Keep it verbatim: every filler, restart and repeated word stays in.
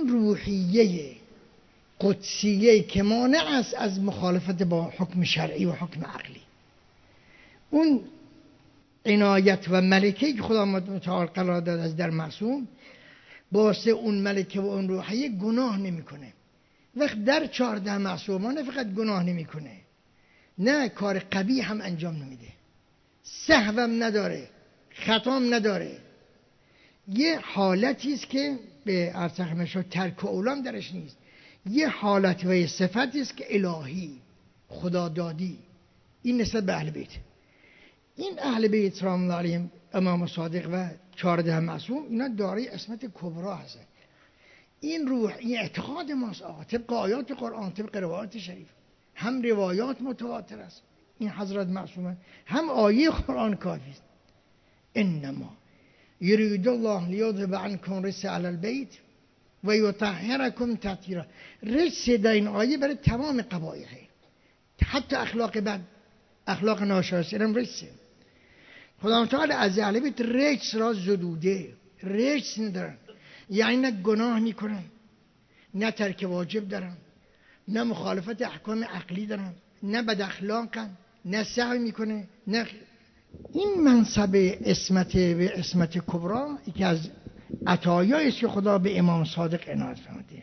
این روحیه قدسیه که مانع است از مخالفت با حکم شرعی و حکم عقلی. اون عنایت و ملکه که خدا متعال قرار داد از در معصوم، واسه اون ملکه و اون روحیه گناه نمیکنه. وقت در چهارده معصومان فقط گناه نمیکنه، نه کار قبیح هم انجام نمیده، سهوم نداره، خطام نداره. یه حالتی است که به ارتقمشو ترک و اولام درش نیست. یه حالت و یه صفتی است که الهی خدا دادی. این نسبت به اهل بیت. این اهل بیت سلام الله علیهم، امام صادق و چهارده معصوم، اینا دارای عصمت کبرا هستن. این روح، این اعتقاد ماست آقا، طبق آیات قرآن، طبق روایات شریف. هم روایات متواتر است این حضرت معصومه، هم آیه قرآن کافی است. انما یرید الله لیذهب عنکم الرجس علی البیت و یطهرکم تطهیرا. رجس در این آیه برای تمام قبایحه، حتی اخلاق بد، اخلاق ناشایسته هم رجسه. خدا تعالی از اهل بیت رجس را زدوده، رجس ندارن، یعنی نه گناه میکنن، نه ترک واجب دارن، نه مخالفت احکام عقلی دارن، نه بد اخلاقن، نه سهو میکنه، نه. این منصب عصمت به عصمت کبرا یکی از عطایایی است که خدا به امام صادق عنایت فرموده.